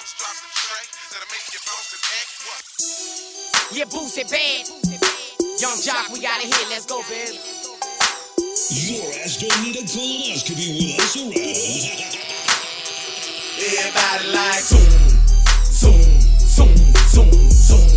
Yeah, Boosie bad. Young Jock, we gotta hit. Let's go, baby. Your ass don't need a colonoscopy with us around. Everybody like zoom, zoom, zoom, zoom, zoom,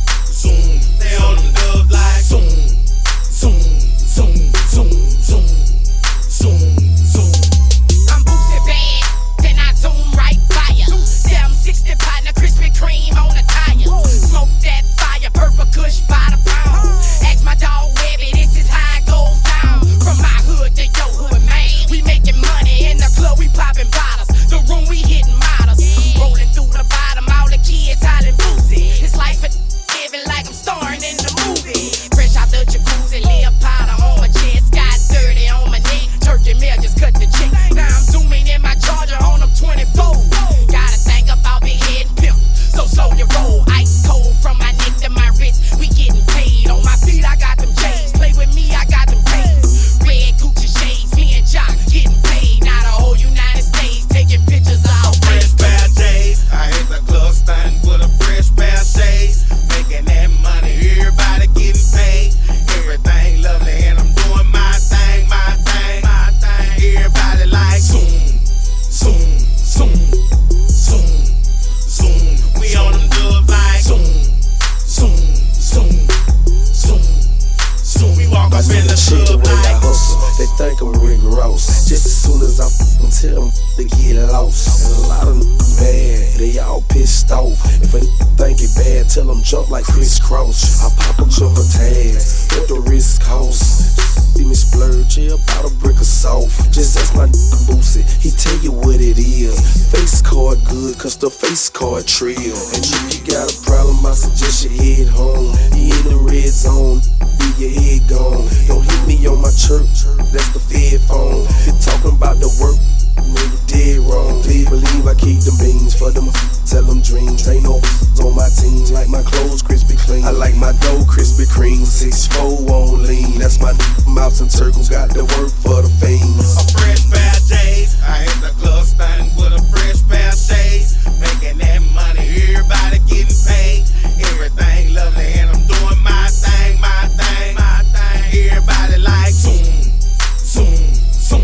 zoom. They on them dubs like zoom, zoom, zoom, zoom, zoom, zoom, zoom. I'm Boosie bad, then I zoom right by ya. 760 partner, Krispy Kreme on the tire. Smoke that fire, purple kush by the pound. Ask my dog Webby, this is how it goes down. From my hood to your hood, man. We making money in the club, we popping bottles. The room we hitting models. Rolling through the bottom, all the kids hollering Boosie. It's life living like I'm starring in the movie. Fresh out the jacuzzi, Leopard on my chest, got dirty on my neck. Turkey meal just cut the cheek. Now I'm zooming in my Charger on them 24. Gotta think about big head and pimp, so slow your roll. Ice cold from my neck to my wrist. We getting paid. On my feet I got them J's. Play with me, I got them K's. Red Gucci shades, me and Jock getting paid. Now the whole United States taking pictures all Fresh pair of J's. I hit the club stunting with a fresh pair of shades. Making that money, everybody getting paid. Everything lovely and I'm doing my thing, my thing, my thing. Everybody like zoom, zoom, zoom, zoom, zoom. We on them dubs like zoom, zoom, zoom, zoom, zoom. We walk up in the club like they think I'm Rick Ross. Just as soon as I tell them to get lost. And a lot of mad, they all pissed off. If a think it bad, tell them jump like Chris Cross. I pop a jumper tags, what the risk cost. See me splurge, yeah, about a brick of salt. Just ask my Boosie, he tell you what it is. Face card good, cause the face card trill. And if you got a problem, I suggest you head home. You in the red zone, leave your head gone. Don't hit me on my church, that's the Fed phone. You're talking about the work, nigga dead wrong. Please believe I keep them beans for them, tell them dreams. Ain't no on my team, like my clothes crispy clean. I like my dough Krispy Kreme, 6'4" on lean. That's my mouse and circles, got to work for the fiends. A fresh pair of J's. I hit the club stunting with a fresh pair of shades. Making that money, everybody getting paid. Everything lovely and I'm doing my thing, my thing, my thing. Everybody like zoom, zoom, zoom,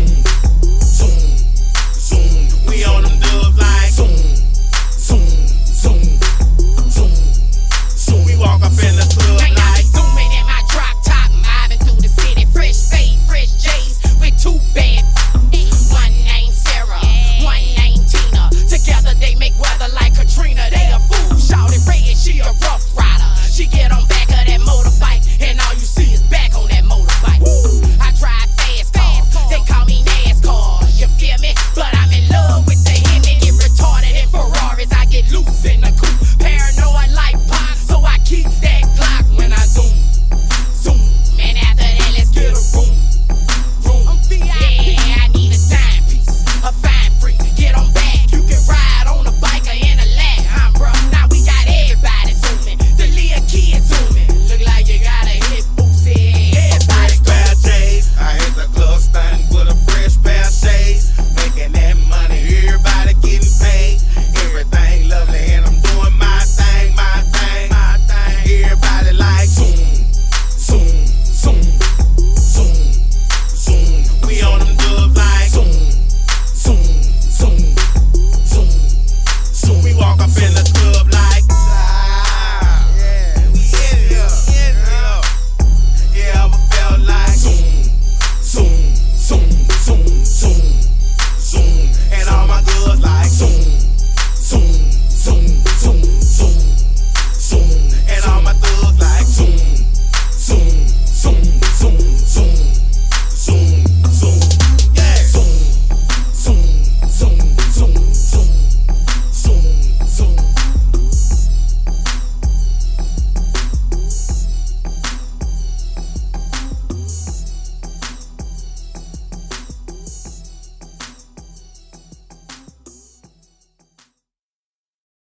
zoom, zoom. We on them dubs like zoom, zoom, zoom, zoom, zoom. We walk up in the club like zooming in my drop top, mobbing through the city. Fresh fade, fresh J's with two bad. One named Sarah, one named Tina. Together they make weather like Katrina. They a fool, shouted red, she a rough rider. She get on back of that motorbike, and all you see is back on that motorbike. I drive fast cars, they call me NASCAR. You feel me? But I'm in love with the Hemi. Get retarded in Ferraris, I get loose in the coupe. Paranoid like pop, so I keep that Glock when I zoom, zoom. And after that, let's get a room, room. Yeah, I need a timepiece, a fine freak. Get on back, you can ride on a bike or in a lag, bruh. Now we got everybody zooming, the little kids zooming. Look like you gotta hit Boosie. Everybody's pair of J's. I hit the club stunting with a fresh pair of shades. Making that money, everybody getting paid. Everything lovely and I'm doing my thing, my thing, my thing. Everybody like zoom, zoom, zoom, zoom, zoom. We on them dubs like zoom, zoom, zoom, zoom, zoom. We walk up in the